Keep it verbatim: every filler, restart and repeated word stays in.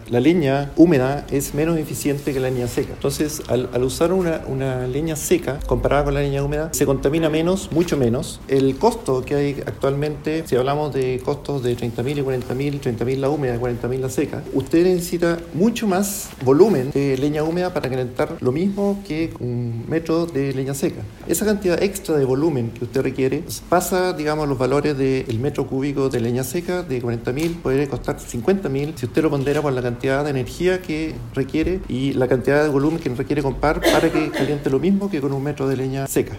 la leña húmeda es menos eficiente que la leña seca. Entonces, al, al usar una, una leña seca comparada con la leña húmeda, se contamina menos, mucho menos. El costo que hay actualmente, si hablamos de costos de treinta mil y cuarenta mil, treinta mil la húmeda y cuarenta mil la seca, usted necesita mucho más volumen de leña húmeda para calentar lo mismo que un metro de leña seca. Esa cantidad extra de volumen que usted requiere pasa, digamos, los valores del metro cúbico de leña seca de cuarenta mil, puede costar cincuenta mil si usted lo pondera por la cantidad de energía que requiere y la cantidad de volumen que requiere comprar para que caliente lo mismo que con un metro de leña seca.